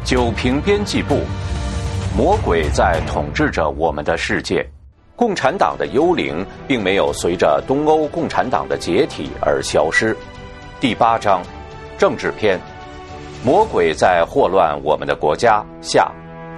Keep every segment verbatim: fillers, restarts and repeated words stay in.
九平编辑部，魔鬼在统治着我们的世界。共产党的幽灵并没有随着东欧共产党的解体而消失。第八章，政治篇，魔鬼在祸乱我们的国家下。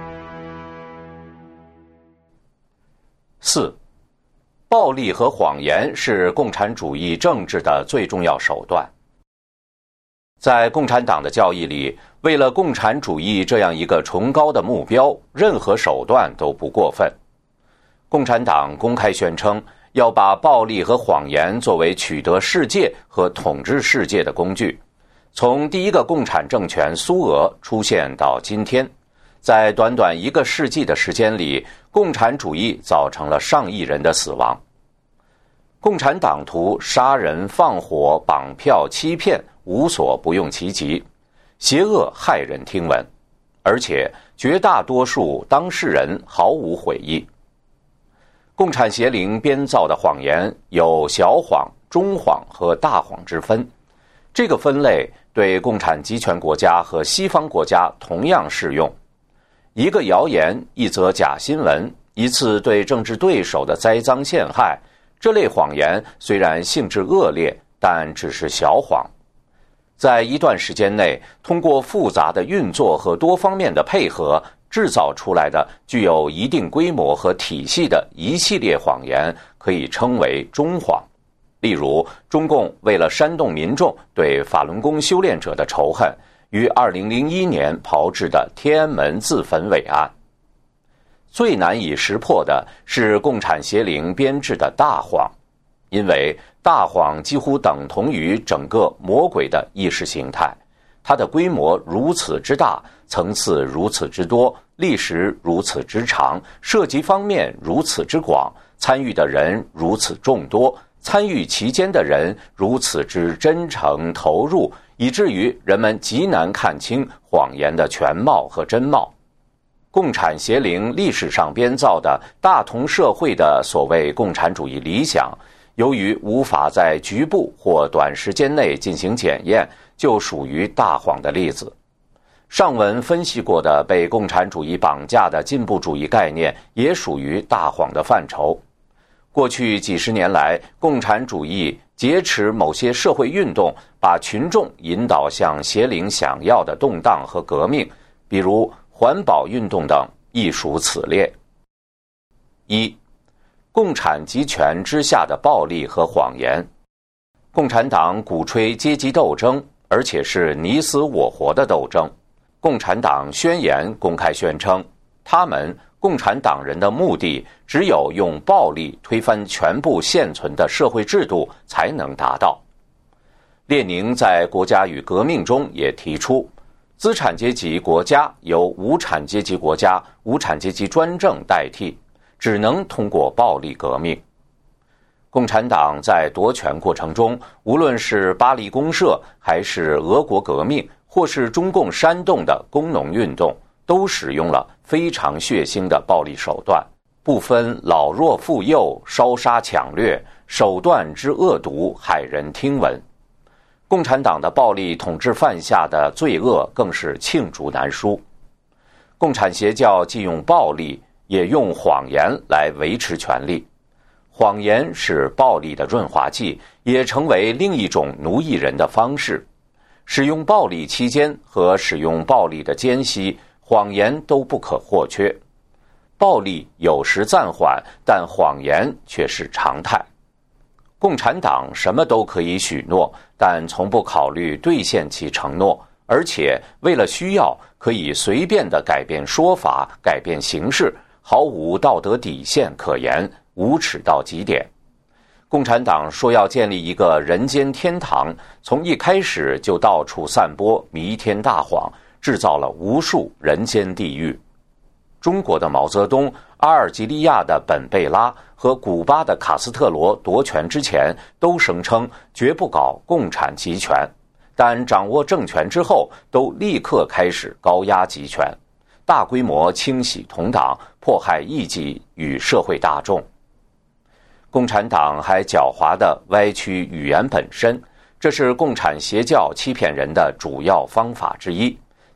四，暴力和谎言是共产主义政治的最重要手段。在共产党的教义里，为了共产主义这样一个崇高的目标，任何手段都不过分。共产党公开宣称要把暴力和谎言作为取得世界和统治世界的工具。从第一个共产政权苏俄出现到今天，在短短一个世纪的时间里，共产主义造成了上亿人的死亡。共产党徒杀人、放火、绑票、欺骗，无所不用其极，邪恶骇人听闻，而且绝大多数当事人毫无悔意。共产邪灵编造的谎言有小谎、中谎和大谎之分，这个分类对共产集权国家和西方国家同样适用。一个谣言，一则假新闻，一次对政治对手的栽赃陷害，这类谎言虽然性质恶劣，但只是小谎。在一段时间内，通过复杂的运作和多方面的配合，制造出来的具有一定规模和体系的一系列谎言，可以称为中谎。例如，中共为了煽动民众对法轮功修炼者的仇恨，于二零零一年炮制的天安门自焚伪案。最难以识破的是共产邪灵编制的大谎，因为大谎几乎等同于整个魔鬼的意识形态，它的规模如此之大，层次如此之多，历史如此之长，涉及方面如此之广，参与的人如此众多，参与其间的人如此之真诚投入，以至于人们极难看清谎言的全貌和真貌。共产邪灵历史上编造的大同社会的所谓共产主义理想，由于无法在局部或短时间内进行检验，就属于大谎的例子。上文分析过的被共产主义绑架的进步主义概念也属于大谎的范畴。过去几十年来，共产主义劫持某些社会运动，把群众引导向邪灵想要的动荡和革命，比如环保运动等，亦属此列。一、共产集权之下的暴力和谎言。共产党鼓吹阶级斗争，而且是你死我活的斗争。共产党宣言公开宣称，他们共产党人的目的只有用暴力推翻全部现存的社会制度才能达到。列宁在《国家与革命》中也提出，资产阶级国家由无产阶级国家、无产阶级专政代替，只能通过暴力革命。共产党在夺权过程中，无论是巴黎公社，还是俄国革命，或是中共煽动的工农运动，都使用了非常血腥的暴力手段，不分老弱妇幼，烧杀抢掠，手段之恶毒，骇人听闻。共产党的暴力统治犯下的罪恶更是罄竹难书。共产邪教既用暴力，也用谎言来维持权力。谎言是暴力的润滑剂，也成为另一种奴役人的方式。使用暴力期间和使用暴力的间隙，谎言都不可或缺。暴力有时暂缓，但谎言却是常态。共产党什么都可以许诺，但从不考虑兑现其承诺，而且为了需要，可以随便地改变说法、改变形式，毫无道德底线可言，无耻到极点。共产党说要建立一个人间天堂，从一开始就到处散播弥天大谎，制造了无数人间地狱。中国的毛泽东、阿尔及利亚的本贝拉和古巴的卡斯特罗夺权之前，都声称绝不搞共产集权，但掌握政权之后，都立刻开始高压集权，大规模清洗同党，迫害异己与社会大众。共产党还狡猾地歪曲语言本身，这是共产邪教欺骗人的主要方法之一。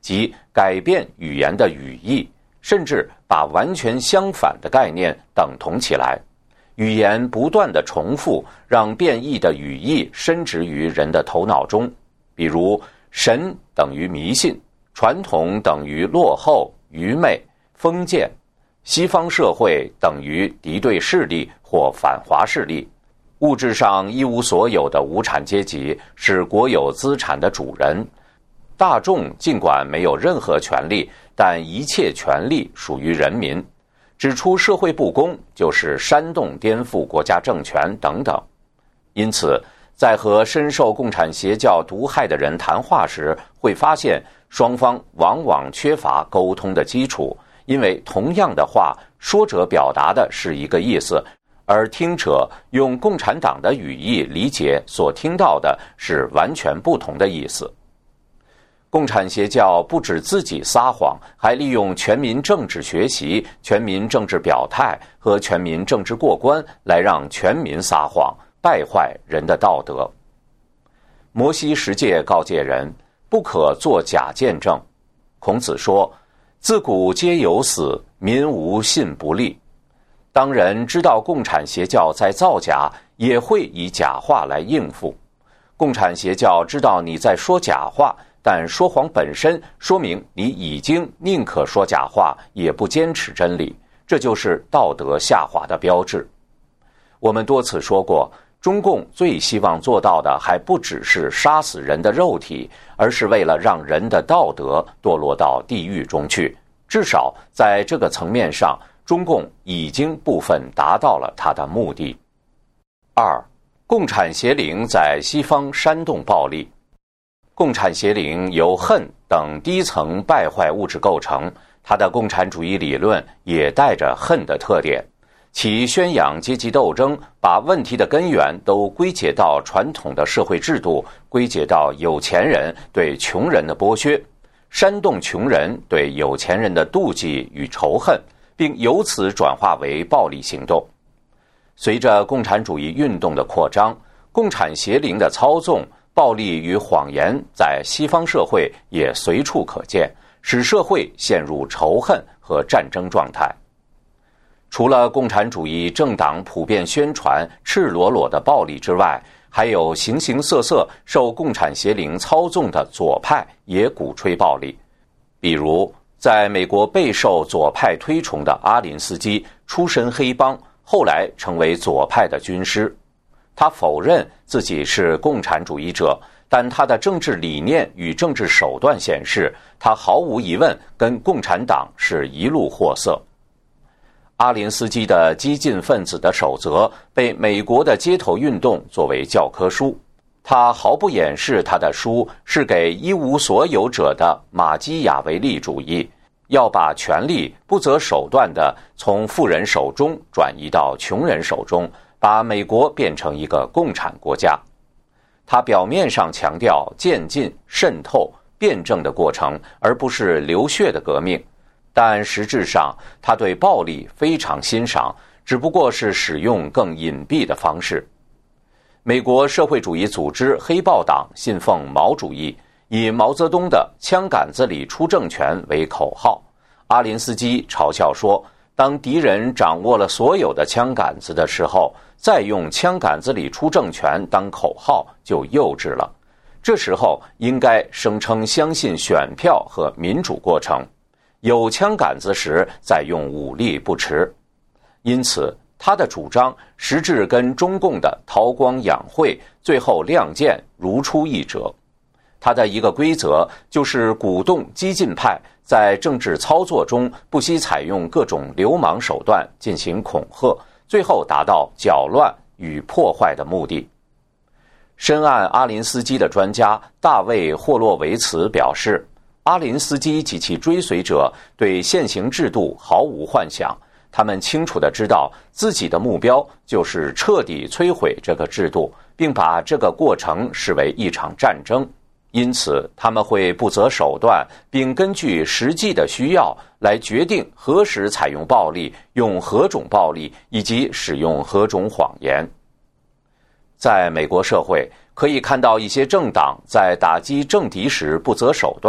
即改变语言的语义，甚至把完全相反的概念等同起来。语言不断的重复，让变异的语义深植于人的头脑中。比如，神等于迷信，传统等于落后、愚昧、封建，西方社会等于敌对势力或反华势力。物质上一无所有的无产阶级是国有资产的主人。大众尽管没有任何权利，但一切权利属于人民。指出社会不公就是煽动颠覆国家政权等等。因此，在和深受共产邪教毒害的人谈话时，会发现双方往往缺乏沟通的基础，因为同样的话，说者表达的是一个意思，而听者用共产党的语义理解所听到的是完全不同的意思。共产邪教不止自己撒谎，还利用全民政治学习、全民政治表态和全民政治过关来让全民撒谎，败坏人的道德。摩西十诫告诫人，不可作假见证。孔子说，自古皆有死，民无信不立。当人知道共产邪教在造假，也会以假话来应付。共产邪教知道你在说假话，但说谎本身说明你已经宁可说假话，也不坚持真理，这就是道德下滑的标志。我们多次说过，中共最希望做到的还不只是杀死人的肉体，而是为了让人的道德堕落到地狱中去。至少在这个层面上，中共已经部分达到了它的目的。二，共产邪灵在西方煽动暴力。共产邪灵由恨等低层败坏物质构成，它的共产主义理论也带着恨的特点。其宣扬阶级斗争，把问题的根源都归结到传统的社会制度，归结到有钱人对穷人的剥削，煽动穷人对有钱人的妒忌与仇恨，并由此转化为暴力行动。随着共产主义运动的扩张，共产邪灵的操纵、暴力与谎言在西方社会也随处可见，使社会陷入仇恨和战争状态。除了共产主义政党普遍宣传赤裸裸的暴力之外，还有形形色色受共产邪灵操纵的左派也鼓吹暴力。比如，在美国备受左派推崇的阿林斯基出身黑帮，后来成为左派的军师。他否认自己是共产主义者，但他的政治理念与政治手段显示，他毫无疑问跟共产党是一路货色。阿林斯基的激进分子的守则被美国的街头运动作为教科书，他毫不掩饰他的书是给一无所有者的马基雅维利主义，要把权力不择手段地从富人手中转移到穷人手中，把美国变成一个共产国家。他表面上强调渐进、渗透、辩证的过程，而不是流血的革命，但实质上他对暴力非常欣赏，只不过是使用更隐蔽的方式。美国社会主义组织黑豹党信奉毛主义，以毛泽东的枪杆子里出政权为口号。阿林斯基嘲笑说，当敌人掌握了所有的枪杆子的时候，再用枪杆子里出政权当口号就幼稚了。这时候应该声称相信选票和民主过程，有枪杆子时再用武力不迟。因此他的主张实质跟中共的韬光养晦、最后亮剑如出一辙。他的一个规则就是鼓动激进派在政治操作中不惜采用各种流氓手段进行恐吓，最后达到搅乱与破坏的目的。深谙阿林斯基的专家大卫·霍洛维茨表示，阿林斯基及其追随者对现行制度毫无幻想，他们清楚地知道自己的目标就是彻底摧毁这个制度，并把这个过程视为一场战争。因此他们会不择手段，并根据实际的需要来决定何时采用暴力，用何种暴力，以及使用何种谎言。在美国社会，可以看到一些政党在打击政敌时不择手段，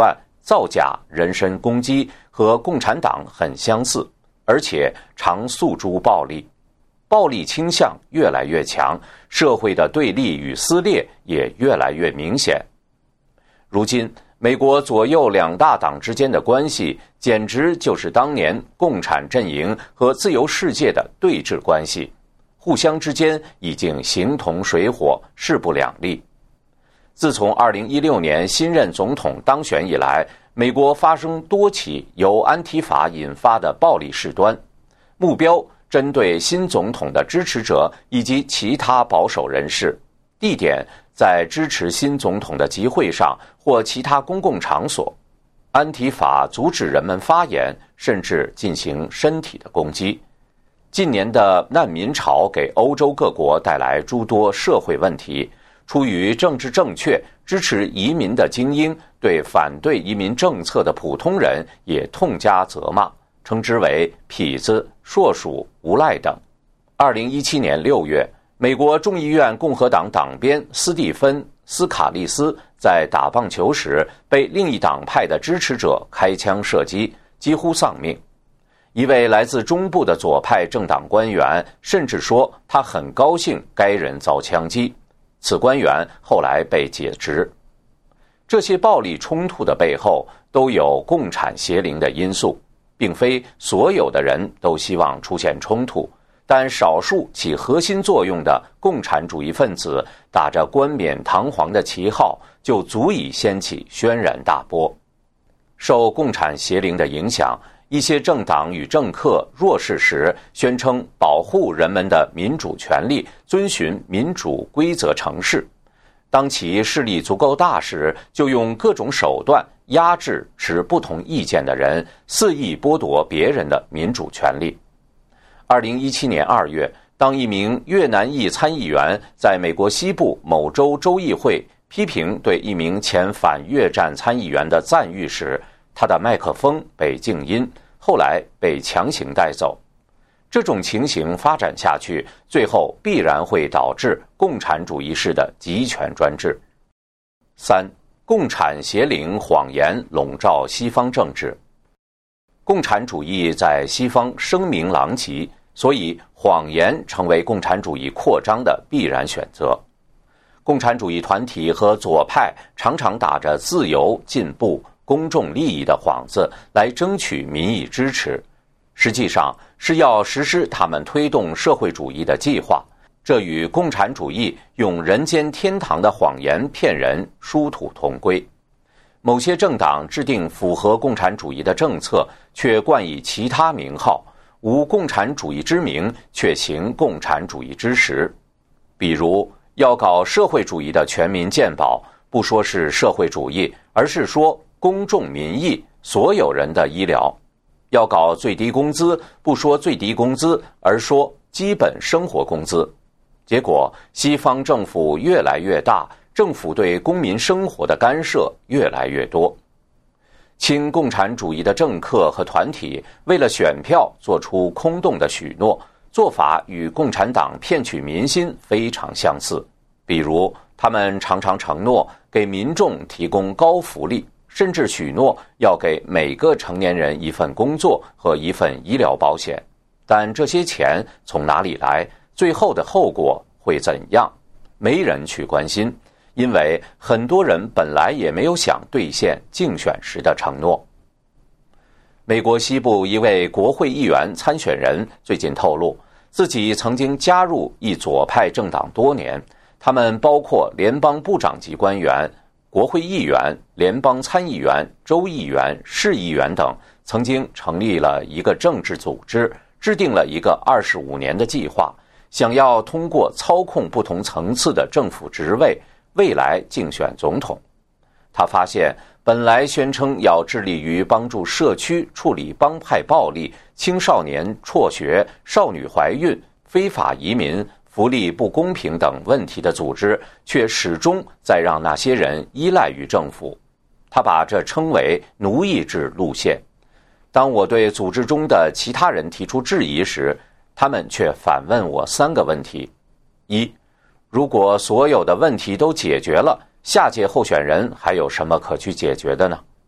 造假、人身攻击和共产党很相似，而且常诉诸暴力，暴力倾向越来越强，社会的对立与撕裂也越来越明显。如今，美国左右两大党之间的关系，简直就是当年共产阵营和自由世界的对峙关系，互相之间已经形同水火，势不两立。自从二零一六年新任总统当选以来，美国发生多起由安提法引发的暴力事端，目标针对新总统的支持者以及其他保守人士，地点在支持新总统的集会上或其他公共场所。安提法阻止人们发言，甚至进行身体的攻击。近年的难民潮给欧洲各国带来诸多社会问题，出于政治正确，支持移民的精英对反对移民政策的普通人也痛加责骂，称之为痞子、硕鼠、无赖等。二零一七年六月，美国众议院共和党党鞭斯蒂芬·斯卡利斯在打棒球时被另一党派的支持者开枪射击，几乎丧命。一位来自中部的左派政党官员甚至说他很高兴该人遭枪击，此官员后来被解职。这些暴力冲突的背后都有共产邪灵的因素，并非所有的人都希望出现冲突，但少数起核心作用的共产主义分子打着冠冕堂皇的旗号，就足以掀起轩然大波。受共产邪灵的影响，一些政党与政客弱势时宣称保护人们的民主权利，遵循民主规则成事，当其势力足够大时，就用各种手段压制持不同意见的人，肆意剥夺别人的民主权利。二零一七年二月，当一名越南裔参议员在美国西部某州州议会批评对一名前反越战参议员的赞誉时，他的麦克风被静音，后来被强行带走。这种情形发展下去，最后必然会导致共产主义式的集权专制。三、共产邪灵谎言笼罩西方政治。共产主义在西方声名狼藉，所以谎言成为共产主义扩张的必然选择。共产主义团体和左派常常打着自由、进步、公众利益的幌子来争取民意支持，实际上是要实施他们推动社会主义的计划，这与共产主义用人间天堂的谎言骗人殊途同归。某些政党制定符合共产主义的政策，却冠以其他名号，无共产主义之名，却行共产主义之实。比如要搞社会主义的全民健保，不说是社会主义，而是说公众民意，所有人的医疗；要搞最低工资，不说最低工资，而说基本生活工资。结果，西方政府越来越大，政府对公民生活的干涉越来越多。亲共产主义的政客和团体为了选票做出空洞的许诺，做法与共产党骗取民心非常相似。比如，他们常常承诺给民众提供高福利，甚至许诺要给每个成年人一份工作和一份医疗保险。但这些钱从哪里来？最后的后果会怎样？没人去关心，因为很多人本来也没有想兑现竞选时的承诺。美国西部一位国会议员参选人最近透露，自己曾经加入一左派政党多年，他们包括联邦部长级官员、国会议员、联邦参议员、州议员、市议员等，曾经成立了一个政治组织，制定了一个二十五年的计划，想要通过操控不同层次的政府职位，未来竞选总统。他发现，本来宣称要致力于帮助社区处理帮派暴力、青少年辍学、少女怀孕、非法移民、福利不公平等问题的组织，却始终在让那些人依赖于政府。他把这称为奴役制路线。当我对组织中的其他人提出质疑时，他们却反问我三个问题：一、如果所有的问题都解决了，下届候选人还有什么可去解决的呢？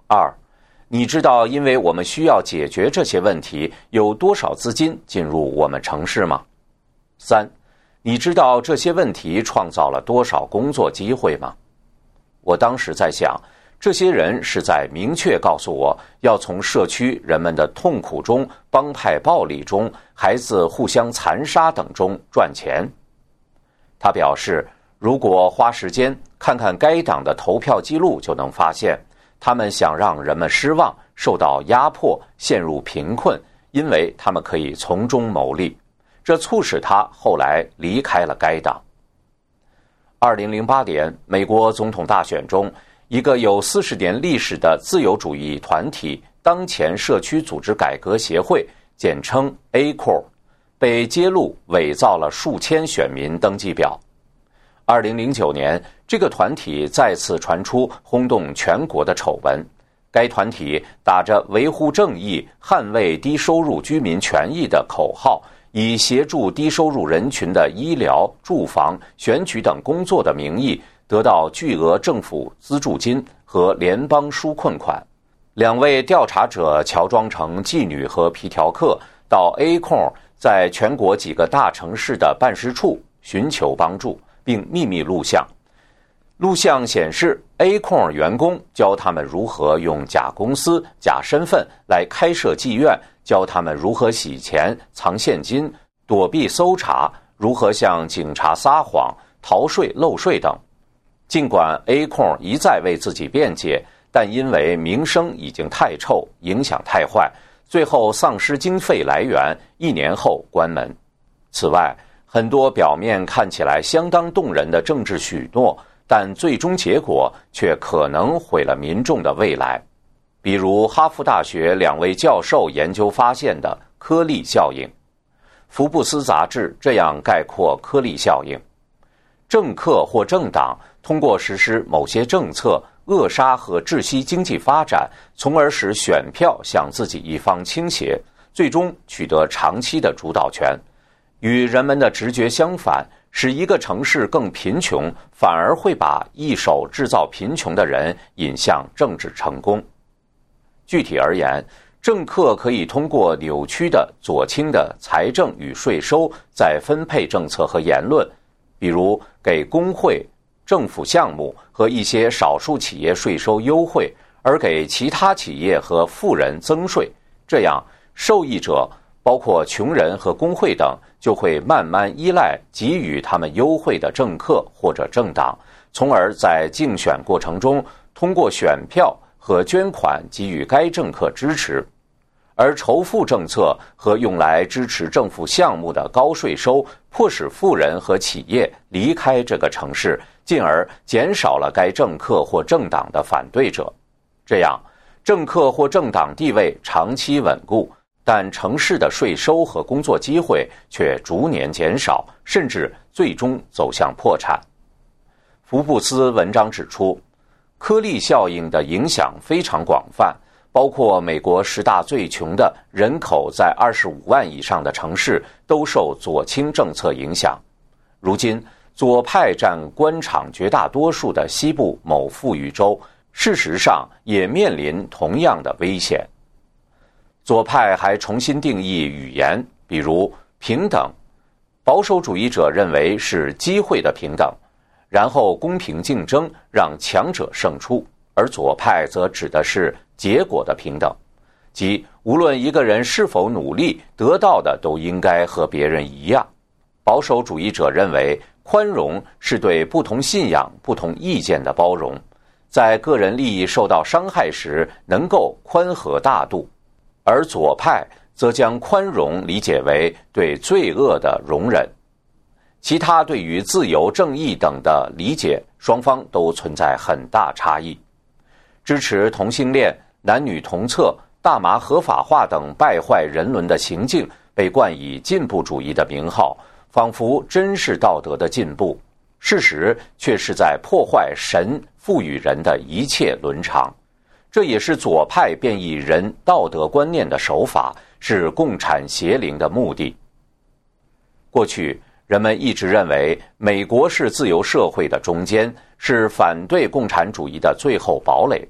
二，你知道因为我们需要解决这些问题，有多少资金进入我们城市吗？三，你知道这些问题创造了多少工作机会吗？我当时在想，这些人是在明确告诉我，要从社区人们的痛苦中、帮派暴力中、孩子互相残杀等中赚钱。他表示，如果花时间看看该党的投票记录，就能发现，他们想让人们失望、受到压迫、陷入贫困，因为他们可以从中牟利。这促使他后来离开了该党。二零零八年美国总统大选中，一个有四十年历史的自由主义团体当前社区组织改革协会，简称 A C O R， 被揭露伪造了数千选民登记表。二零零九年，这个团体再次传出轰动全国的丑闻。该团体打着维护正义、捍卫低收入居民权益的口号，以协助低收入人群的医疗、住房、选举等工作的名义，得到巨额政府资助金和联邦纾困款。两位调查者乔装成妓女和皮条客，到 A C O R 在全国几个大城市的办事处寻求帮助，并秘密录像。录像显示 A C O R 员工教他们如何用假公司、假身份来开设妓院，教他们如何洗钱、藏现金、躲避搜查，如何向警察撒谎、逃税漏税等。尽管 A C O R 一再为自己辩解，但因为名声已经太臭，影响太坏，最后丧失经费来源，一年后关门。此外，很多表面看起来相当动人的政治许诺，但最终结果却可能毁了民众的未来。比如哈佛大学两位教授研究发现的颗粒效应。福布斯杂志这样概括颗粒效应：政客或政党通过实施某些政策，扼杀和窒息经济发展，从而使选票向自己一方倾斜，最终取得长期的主导权。与人们的直觉相反，使一个城市更贫穷，反而会把一手制造贫穷的人引向政治成功。具体而言，政客可以通过扭曲的左倾的财政与税收再分配政策和言论，比如给工会、政府项目和一些少数企业税收优惠，而给其他企业和富人增税，这样受益者包括穷人和工会等就会慢慢依赖给予他们优惠的政客或者政党，从而在竞选过程中通过选票和捐款给予该政客支持。而仇富政策和用来支持政府项目的高税收，迫使富人和企业离开这个城市，进而减少了该政客或政党的反对者。这样，政客或政党地位长期稳固，但城市的税收和工作机会却逐年减少，甚至最终走向破产。福布斯文章指出，颗粒效应的影响非常广泛，包括美国十大最穷的人口在二十五万以上的城市都受左倾政策影响。如今，左派占官场绝大多数的西部某富裕州，事实上也面临同样的危险。左派还重新定义语言，比如平等，保守主义者认为是机会的平等，然后公平竞争让强者胜出，而左派则指的是结果的平等，即无论一个人是否努力，得到的都应该和别人一样。保守主义者认为宽容是对不同信仰、不同意见的包容，在个人利益受到伤害时能够宽和大度，而左派则将宽容理解为对罪恶的容忍。其他对于自由、正义等的理解，双方都存在很大差异。支持同性恋、男女同厕、大麻合法化等败坏人伦的行径被冠以进步主义的名号，仿佛真是道德的进步，事实却是在破坏神赋予人的一切伦常。这也是左派变异人道德观念的手法，是共产邪灵的目的。过去人们一直认为美国是自由社会的中间，是反对共产主义的最后堡垒。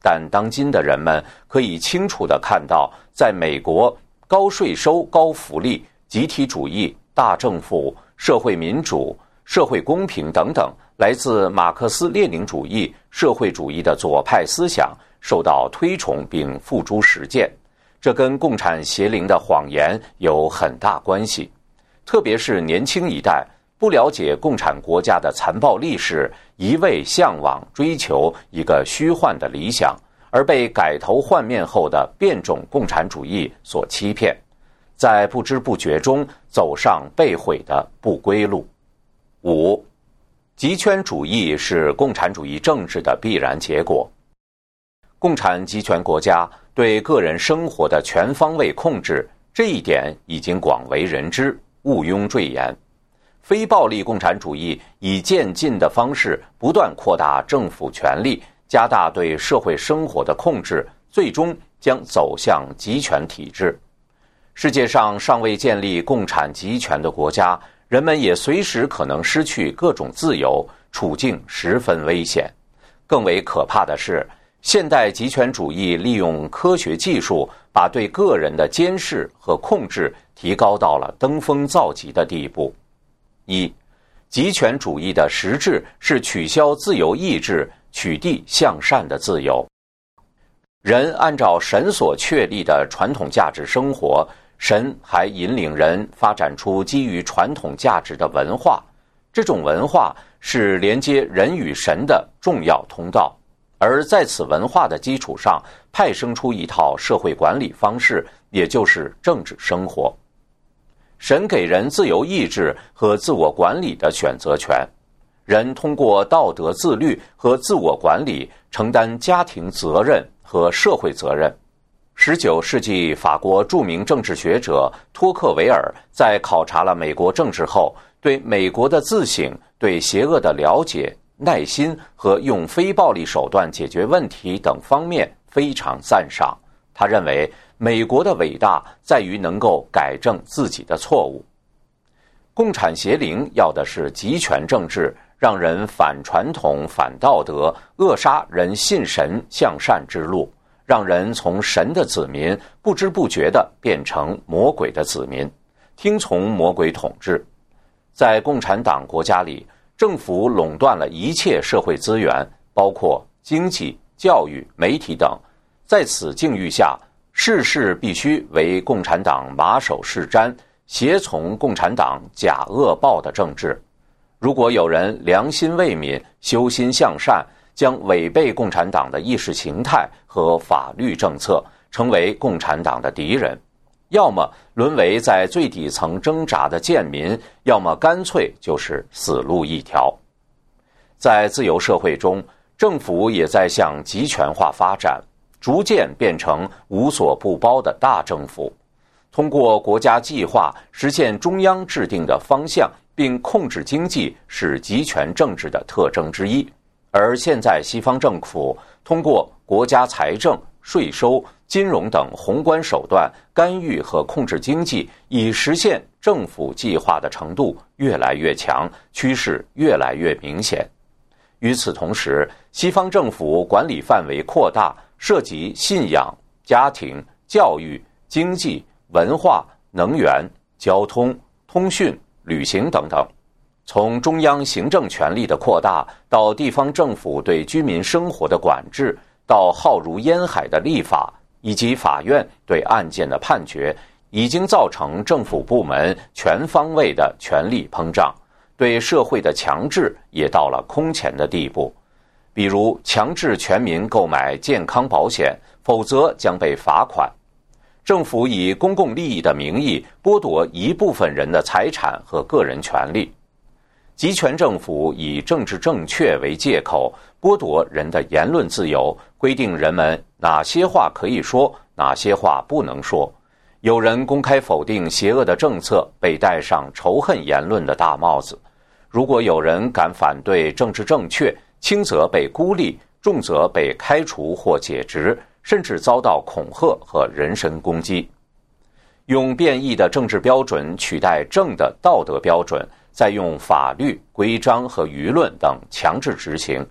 但当今的人们可以清楚地看到，在美国，高税收、高福利、集体主义、大政府、社会民主、社会公平等等，来自马克思列宁主义、社会主义的左派思想受到推崇并付诸实践。这跟共产邪灵的谎言有很大关系，特别是年轻一代不了解共产国家的残暴历史，一味向往追求一个虚幻的理想，而被改头换面后的变种共产主义所欺骗，在不知不觉中走上被毁的不归路。五，极权主义是共产主义政治的必然结果。共产极权国家对个人生活的全方位控制，这一点已经广为人知，毋庸赘言。非暴力共产主义以渐进的方式不断扩大政府权力，加大对社会生活的控制，最终将走向极权体制。世界上尚未建立共产极权的国家，人们也随时可能失去各种自由，处境十分危险。更为可怕的是，现代极权主义利用科学技术，把对个人的监视和控制提高到了登峰造极的地步。一，极权主义的实质是取消自由意志，取缔向善的自由。人按照神所确立的传统价值生活，神还引领人发展出基于传统价值的文化，这种文化是连接人与神的重要通道。而在此文化的基础上，派生出一套社会管理方式，也就是政治生活。神给人自由意志和自我管理的选择权，人通过道德自律和自我管理承担家庭责任和社会责任。十九世纪法国著名政治学者托克维尔在考察了美国政治后，对美国的自省、对邪恶的了解、耐心和用非暴力手段解决问题等方面非常赞赏。他认为美国的伟大在于能够改正自己的错误。共产邪灵要的是极权政治，让人反传统、反道德，扼杀人信神向善之路，让人从神的子民不知不觉地变成魔鬼的子民，听从魔鬼统治。在共产党国家里，政府垄断了一切社会资源，包括经济、教育、媒体等。在此境遇下，事事必须为共产党马首是瞻，协从共产党假恶暴的政治。如果有人良心为民、修心向善，将违背共产党的意识形态和法律政策，成为共产党的敌人，要么沦为在最底层挣扎的贱民，要么干脆就是死路一条。在自由社会中，政府也在向集权化发展，逐渐变成无所不包的大政府，通过国家计划实现中央制定的方向，并控制经济，是集权政治的特征之一。而现在西方政府通过国家财政、税收、金融等宏观手段干预和控制经济，以实现政府计划的程度越来越强，趋势越来越明显。与此同时，西方政府管理范围扩大，涉及信仰、家庭、教育、经济、文化、能源、交通、通讯、旅行等等。从中央行政权力的扩大，到地方政府对居民生活的管制，到浩如烟海的立法，以及法院对案件的判决，已经造成政府部门全方位的权力膨胀，对社会的强制也到了空前的地步。比如强制全民购买健康保险，否则将被罚款。政府以公共利益的名义剥夺一部分人的财产和个人权利。集权政府以政治正确为借口，剥夺人的言论自由，规定人们哪些话可以说，哪些话不能说。有人公开否定邪恶的政策，被戴上仇恨言论的大帽子。如果有人敢反对政治正确，轻则被孤立，重则被开除或解职，甚至遭到恐吓和人身攻击。用变异的政治标准取代正的道德标准，再用法律、规章和舆论等强制执行，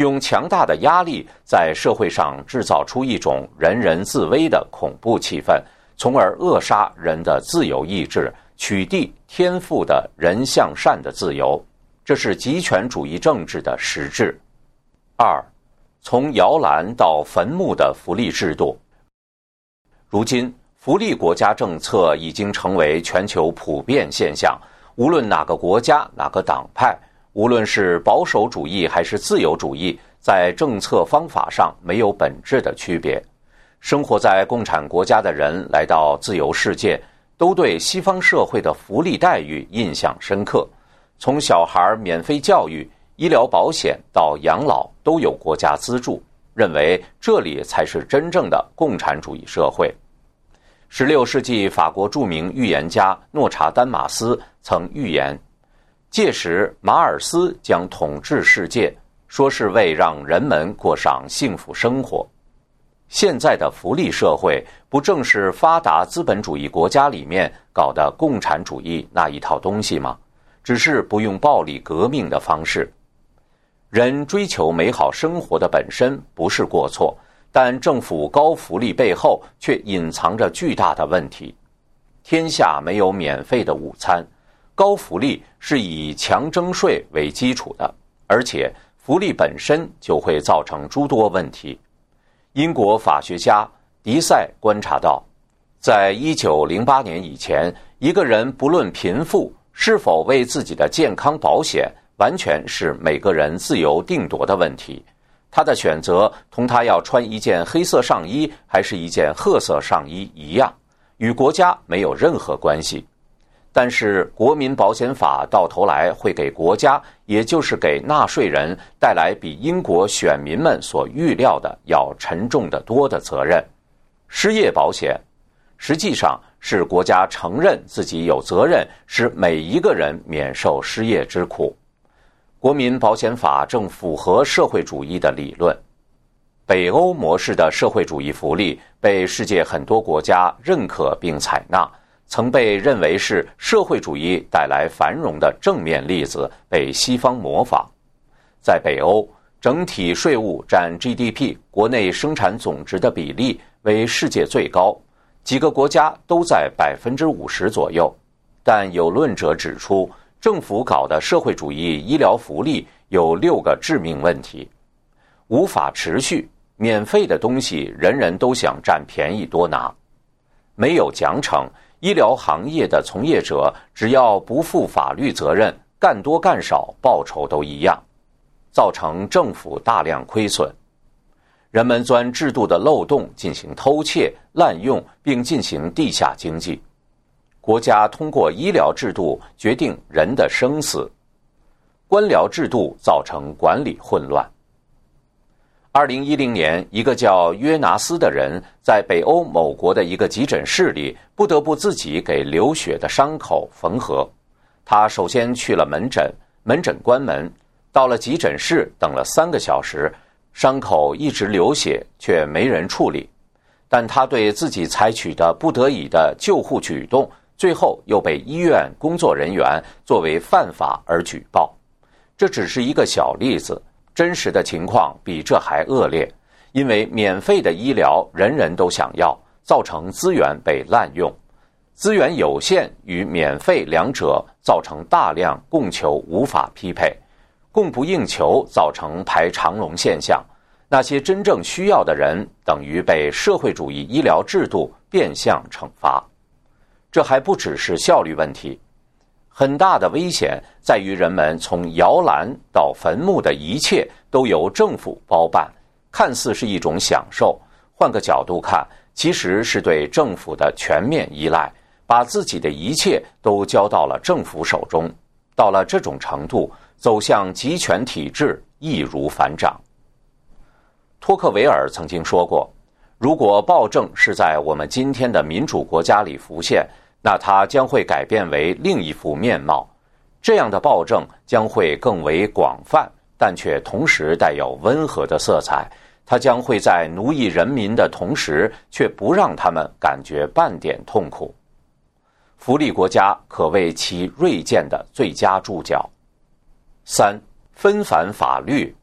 用强大的压力在社会上制造出一种人人自危的恐怖气氛，从而扼杀人的自由意志，取缔天赋的人向善的自由。这是极权主义政治的实质。二，从摇篮到坟墓的福利制度。如今，福利国家政策已经成为全球普遍现象，无论哪个国家、哪个党派，无论是保守主义还是自由主义，在政策方法上没有本质的区别。生活在共产国家的人来到自由世界，都对西方社会的福利待遇印象深刻，从小孩免费教育、医疗保险到养老都有国家资助，认为这里才是真正的共产主义社会。十六世纪法国著名预言家诺查丹马斯曾预言，届时马尔斯将统治世界，说是为让人们过上幸福生活。现在的福利社会不正是发达资本主义国家里面搞的共产主义那一套东西吗？只是不用暴力革命的方式。人追求美好生活的本身不是过错，但政府高福利背后却隐藏着巨大的问题。天下没有免费的午餐，高福利是以强征税为基础的，而且福利本身就会造成诸多问题。英国法学家迪塞观察到，在一九零八年以前，一个人不论贫富，是否为自己的健康保险，完全是每个人自由定夺的问题。他的选择同他要穿一件黑色上衣还是一件褐色上衣一样，与国家没有任何关系。但是国民保险法到头来会给国家，也就是给纳税人带来比英国选民们所预料的要沉重得多的责任。失业保险实际上是国家承认自己有责任使每一个人免受失业之苦。国民保险法正符合社会主义的理论。北欧模式的社会主义福利被世界很多国家认可并采纳，曾被认为是社会主义带来繁荣的正面例子，被西方模仿。在北欧，整体税务占 G D P 国内生产总值的比例为世界最高，几个国家都在 百分之五十 左右。但有论者指出，政府搞的社会主义医疗福利有六个致命问题：无法持续，免费的东西人人都想占便宜多拿；没有奖惩，医疗行业的从业者只要不负法律责任，干多干少报酬都一样，造成政府大量亏损。人们钻制度的漏洞进行偷窃、滥用，并进行地下经济。国家通过医疗制度决定人的生死，官僚制度造成管理混乱。二零一零年，一个叫约拿斯的人在北欧某国的一个急诊室里，不得不自己给流血的伤口缝合。他首先去了门诊，门诊关门，到了急诊室等了三个小时，伤口一直流血，却没人处理。但他对自己采取的不得已的救护举动，最后又被医院工作人员作为犯法而举报。这只是一个小例子，真实的情况比这还恶劣，因为免费的医疗人人都想要，造成资源被滥用。资源有限与免费两者造成大量供求无法匹配，供不应求造成排长龙现象。那些真正需要的人等于被社会主义医疗制度变相惩罚。这还不只是效率问题，很大的危险在于人们从摇篮到坟墓的一切都由政府包办，看似是一种享受，换个角度看，其实是对政府的全面依赖，把自己的一切都交到了政府手中。到了这种程度，走向集权体制易如反掌。托克维尔曾经说过，如果暴政是在我们今天的民主国家里浮现，那它将会改变为另一副面貌。这样的暴政将会更为广泛，但却同时带有温和的色彩。它将会在奴役人民的同时，却不让他们感觉半点痛苦。福利国家可谓其锐见的最佳注脚。三，纷繁法律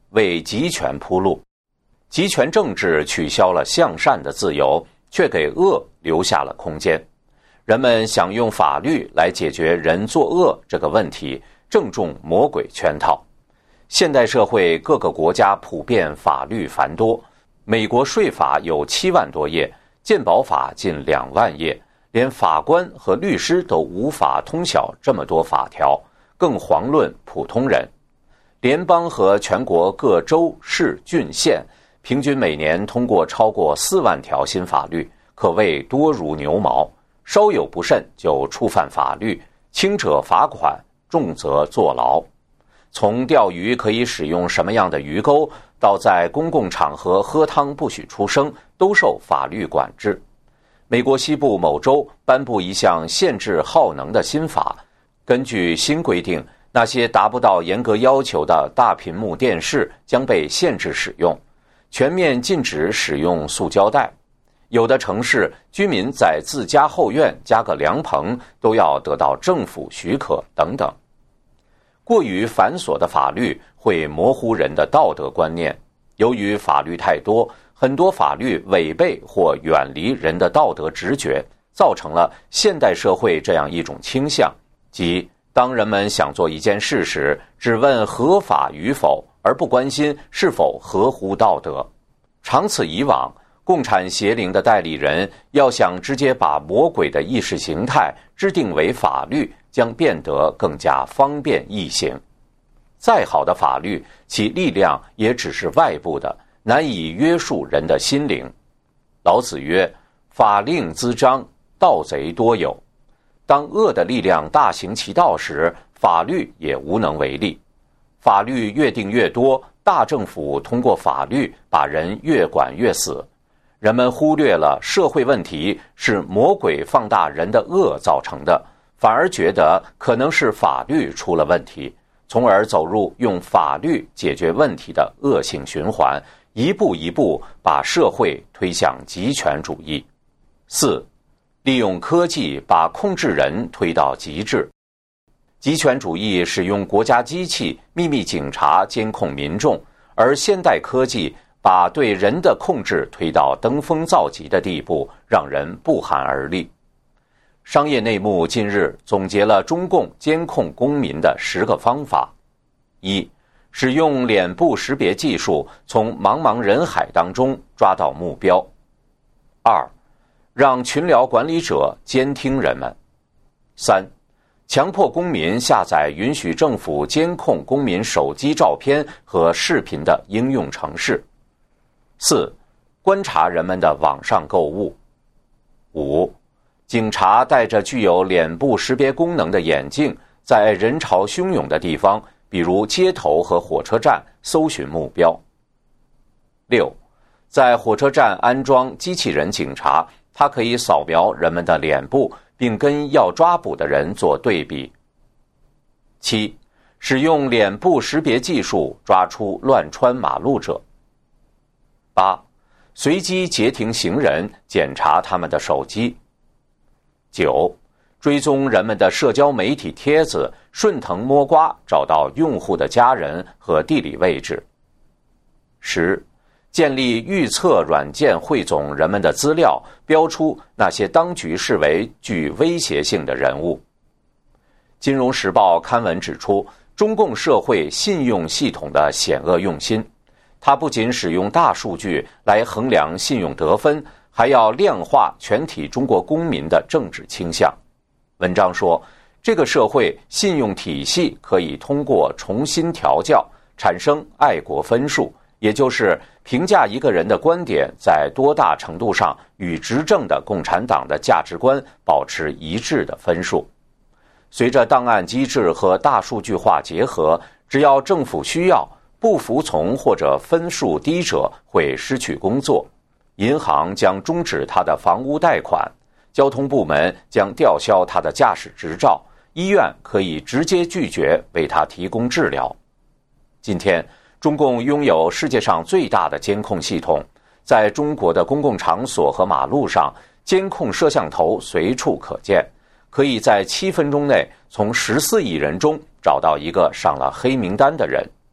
为极权铺路。极权政治取消了向善的自由，却给恶留下了空间。人们想用法律来解决人作恶这个问题，正中魔鬼圈套。现代社会各个国家普遍法律繁多，美国税法有七万多页，健保法近两万页，连法官和律师都无法通晓这么多法条，更遑论普通人。联邦和全国各州、市、郡、县平均每年通过超过四万条新法律，可谓多如牛毛。稍有不慎就触犯法律，轻者罚款，重则坐牢。从钓鱼可以使用什么样的鱼钩，到在公共场合喝汤不许出声，都受法律管制。美国西部某州颁布一项限制耗能的新法，根据新规定，那些达不到严格要求的大屏幕电视将被限制使用，全面禁止使用塑胶袋。有的城市居民在自家后院加个凉棚都要得到政府许可等等。过于繁琐的法律会模糊人的道德观念，由于法律太多，很多法律违背或远离人的道德直觉，造成了现代社会这样一种倾向，即当人们想做一件事时，只问合法与否，而不关心是否合乎道德。长此以往，共产邪灵的代理人要想直接把魔鬼的意识形态制定为法律，将变得更加方便易行。再好的法律，其力量也只是外部的，难以约束人的心灵。老子曰：法令滋章，盗贼多有。当恶的力量大行其道时，法律也无能为力。法律越定越多，大政府通过法律把人越管越死。人们忽略了社会问题是魔鬼放大人的恶造成的，反而觉得可能是法律出了问题，从而走入用法律解决问题的恶性循环，一步一步把社会推向极权主义。四、利用科技把控制人推到极致。极权主义使用国家机器、秘密警察监控民众，而现代科技把对人的控制推到登峰造极的地步，让人不寒而栗。商业内幕近日总结了中共监控公民的十个方法：一、使用脸部识别技术从茫茫人海当中抓到目标；二、让群聊管理者监听人们；三、强迫公民下载允许政府监控公民手机照片和视频的应用程式；四、观察人们的网上购物；五、警察带着具有脸部识别功能的眼镜，在人潮汹涌的地方，比如街头和火车站，搜寻目标；六、在火车站安装机器人警察，它可以扫描人们的脸部，并跟要抓捕的人做对比；七、使用脸部识别技术抓出乱穿马路者；八、随机截停行人，检查他们的手机；九、追踪人们的社交媒体帖子，顺藤摸瓜找到用户的家人和地理位置；十、建立预测软件汇总人们的资料，标出那些当局视为具威胁性的人物。金融时报刊文指出，中共社会信用系统的险恶用心，它不仅使用大数据来衡量信用得分，还要量化全体中国公民的政治倾向。文章说，这个社会信用体系可以通过重新调教产生爱国分数，也就是评价一个人的观点在多大程度上与执政的共产党的价值观保持一致的分数。随着档案机制和大数据化结合，只要政府需要，不服从或者分数低者会失去工作，银行将终止他的房屋贷款，交通部门将吊销他的驾驶执照，医院可以直接拒绝为他提供治疗。今天，中共拥有世界上最大的监控系统，在中国的公共场所和马路上，监控摄像头随处可见，可以在七分钟内从十四亿人中找到一个上了黑名单的人。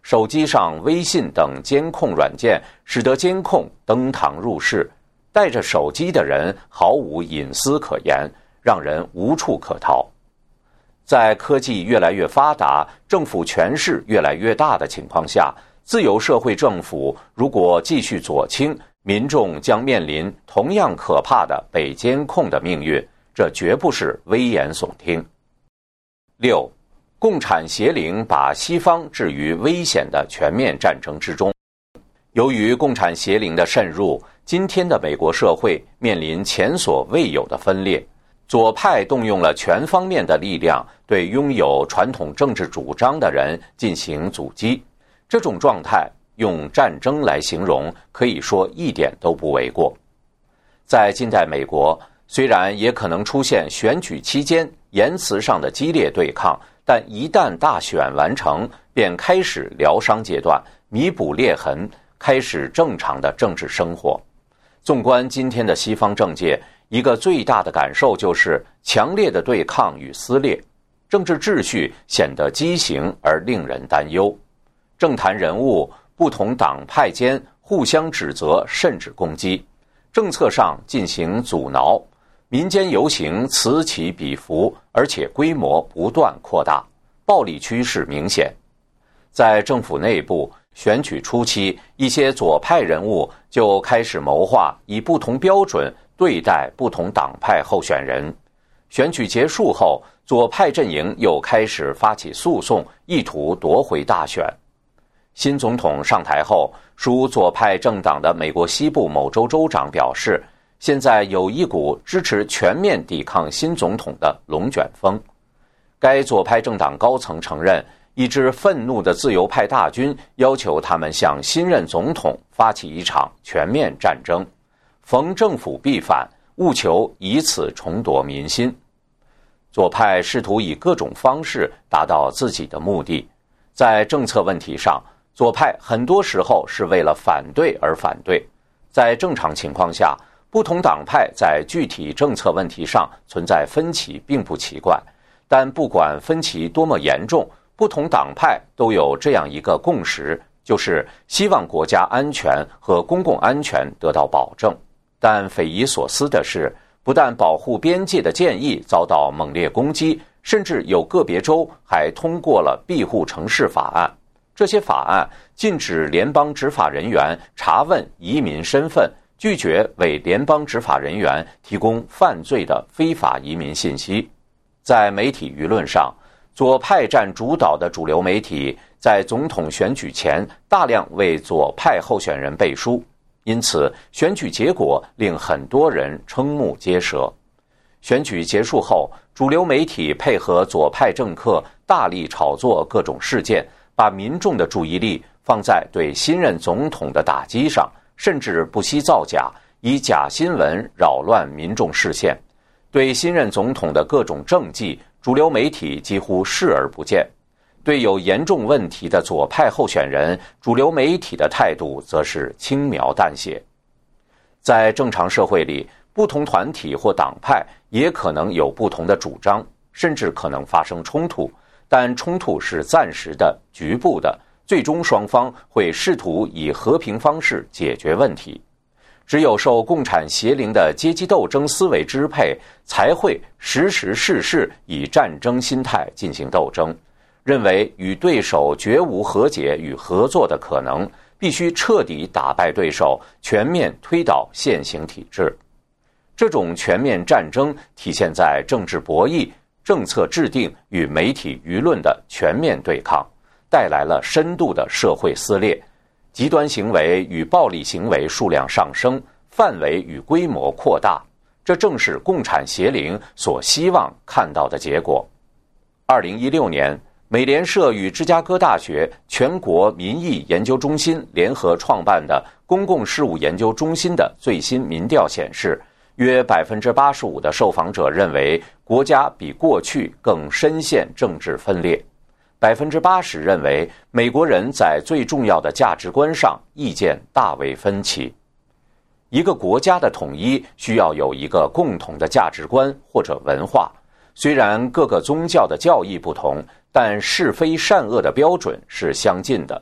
手机上微信等监控软件使得监控登堂入室，带着手机的人毫无隐私可言，让人无处可逃。在科技越来越发达、政府权势越来越大的情况下，自由社会政府如果继续左倾，民众将面临同样可怕的被监控的命运，这绝不是危言耸听。六，共产邪灵把西方置于危险的全面战争之中。由于共产邪灵的渗入，今天的美国社会面临前所未有的分裂。左派动用了全方面的力量，对拥有传统政治主张的人进行阻击。这种状态用战争来形容，可以说一点都不为过。在近代美国，虽然也可能出现选举期间言辞上的激烈对抗，但一旦大选完成，便开始疗伤阶段，弥补裂痕，开始正常的政治生活。纵观今天的西方政界，一个最大的感受就是强烈的对抗与撕裂，政治秩序显得畸形而令人担忧。政坛人物不同党派间互相指责甚至攻击，政策上进行阻挠，民间游行此起彼伏，而且规模不断扩大，暴力趋势明显。在政府内部，选举初期，一些左派人物就开始谋划以不同标准对待不同党派候选人。选举结束后，左派阵营又开始发起诉讼，意图夺回大选。新总统上台后，属左派政党的美国西部某州州长表示，现在有一股支持全面抵抗新总统的龙卷风。该左派政党高层承认，一支愤怒的自由派大军要求他们向新任总统发起一场全面战争，逢政府必反，务求以此重夺民心。左派试图以各种方式达到自己的目的。在政策问题上，左派很多时候是为了反对而反对。在正常情况下，不同党派在具体政策问题上存在分歧并不奇怪，但不管分歧多么严重，不同党派都有这样一个共识，就是希望国家安全和公共安全得到保证。但匪夷所思的是，不但保护边界的建议遭到猛烈攻击，甚至有个别州还通过了庇护城市法案。这些法案禁止联邦执法人员查问移民身份，拒绝为联邦执法人员提供犯罪的非法移民信息。在媒体舆论上，左派占主导的主流媒体在总统选举前大量为左派候选人背书，因此选举结果令很多人瞠目结舌。选举结束后，主流媒体配合左派政客大力炒作各种事件，把民众的注意力放在对新任总统的打击上，甚至不惜造假，以假新闻扰乱民众视线。对新任总统的各种政绩，主流媒体几乎视而不见。对有严重问题的左派候选人，主流媒体的态度则是轻描淡写。在正常社会里，不同团体或党派也可能有不同的主张，甚至可能发生冲突，但冲突是暂时的、局部的，最终双方会试图以和平方式解决问题。只有受共产邪灵的阶级斗争思维支配，才会时时事事以战争心态进行斗争，认为与对手绝无和解与合作的可能，必须彻底打败对手，全面推倒现行体制。这种全面战争体现在政治博弈、政策制定与媒体舆论的全面对抗，带来了深度的社会撕裂。极端行为与暴力行为数量上升，范围与规模扩大，这正是共产邪灵所希望看到的结果。二零一六年，美联社与芝加哥大学全国民意研究中心联合创办的公共事务研究中心的最新民调显示，约 百分之八十五 的受访者认为国家比过去更深陷政治分裂， 百分之八十 认为美国人在最重要的价值观上意见大为分歧。一个国家的统一需要有一个共同的价值观或者文化，虽然各个宗教的教义不同，但是非善恶的标准是相近的，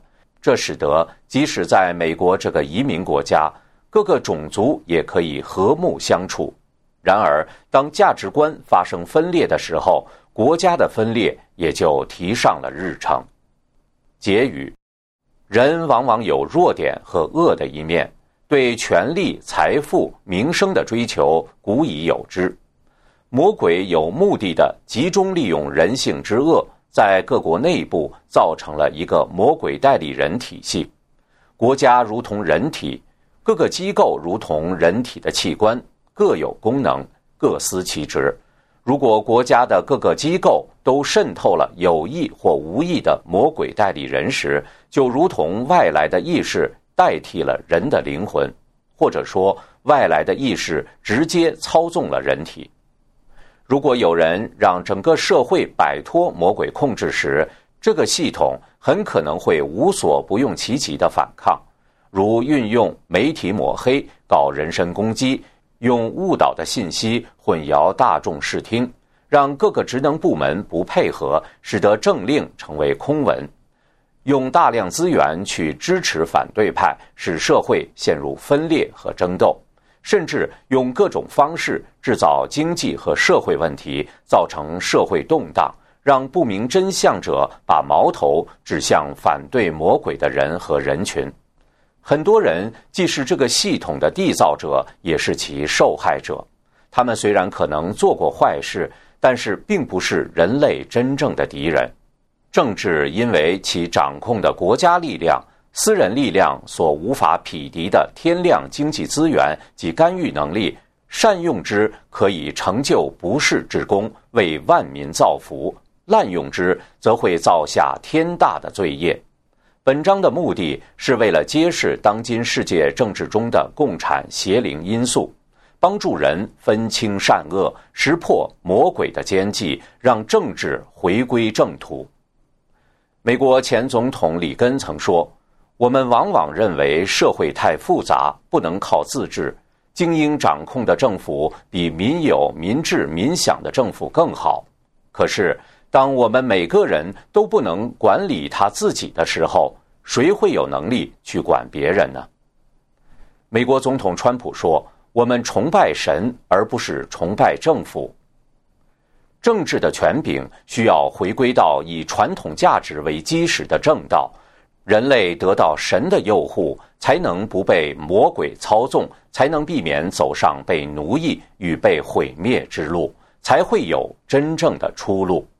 这使得即使在美国这个移民国家，各个种族也可以和睦相处。然而，当价值观发生分裂的时候，国家的分裂也就提上了日程。结语：人往往有弱点和恶的一面，对权力、财富、名声的追求古已有之。魔鬼有目的地集中利用人性之恶，在各国内部造成了一个魔鬼代理人体系。国家如同人体，各个机构如同人体的器官，各有功能，各司其职。如果国家的各个机构都渗透了有意或无意的魔鬼代理人时，就如同外来的意识代替了人的灵魂，或者说外来的意识直接操纵了人体。如果有人让整个社会摆脱魔鬼控制时，这个系统很可能会无所不用其极的反抗，如运用媒体抹黑、搞人身攻击，用误导的信息混淆大众视听，让各个职能部门不配合，使得政令成为空文，用大量资源去支持反对派，使社会陷入分裂和争斗，甚至用各种方式制造经济和社会问题，造成社会动荡，让不明真相者把矛头指向反对魔鬼的人和人群。很多人既是这个系统的缔造者，也是其受害者。他们虽然可能做过坏事，但是并不是人类真正的敌人。政治因为其掌控的国家力量、私人力量所无法匹敌的天量经济资源及干预能力，善用之可以成就不世之功，为万民造福；滥用之则会造下天大的罪业。本章的目的是为了揭示当今世界政治中的共产邪灵因素，帮助人分清善恶，识破魔鬼的奸计，让政治回归正途。美国前总统里根曾说，我们往往认为社会太复杂，不能靠自治，精英掌控的政府比民有、民治、民享的政府更好。可是当我们每个人都不能管理他自己的时候，谁会有能力去管别人呢？美国总统川普说，我们崇拜神，而不是崇拜政府。政治的权柄需要回归到以传统价值为基石的正道，人类得到神的佑护，才能不被魔鬼操纵，才能避免走上被奴役与被毁灭之路，才会有真正的出路。